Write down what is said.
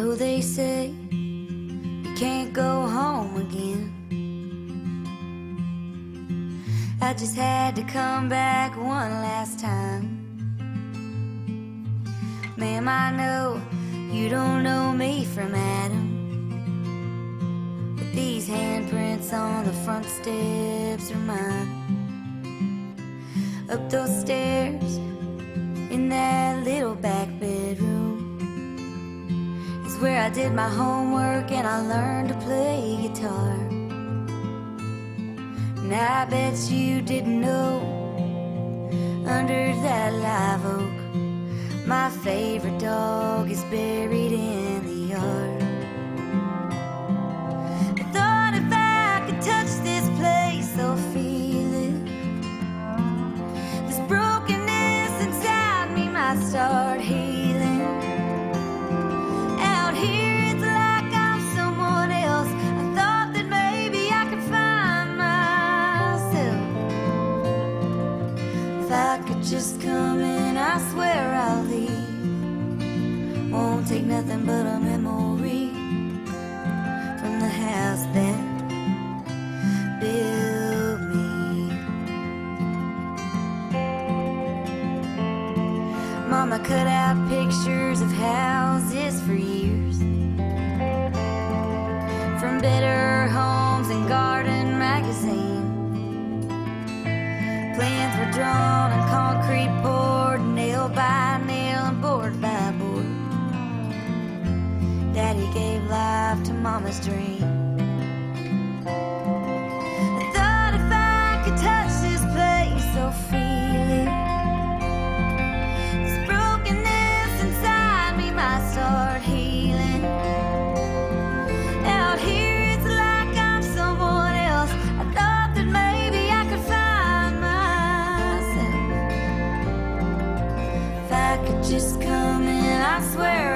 know they say you can't go home again. I just had to come back one last time. Ma'am, I know you don't know me from Adam, but these handprints on the front steps are mine. Up those stairs in that little back bedroom is where I did my homework and I learned to play guitar. And I bet you didn't know, under that live oak, my favorite dog is buried in the yard. I thought if I could touch this place or feel it, this brokenness inside me might start healing. Out here it's like I'm someone else. I thought that maybe I could find myself. If I could just come in, I swear I'll leave. Won't take nothing but a memory from the house that built me. Mama cut out pictures of houses for years, from Better Homes and Garden magazine. Plans were drawn and concrete poured, nail by nail and board by board. Daddy gave life to Mama's dream. I thought if I could touch this place or feel it, this brokenness inside me might start healing. Out here it's like I'm someone else. I thought that maybe I could find myself. If I could just come in, I swear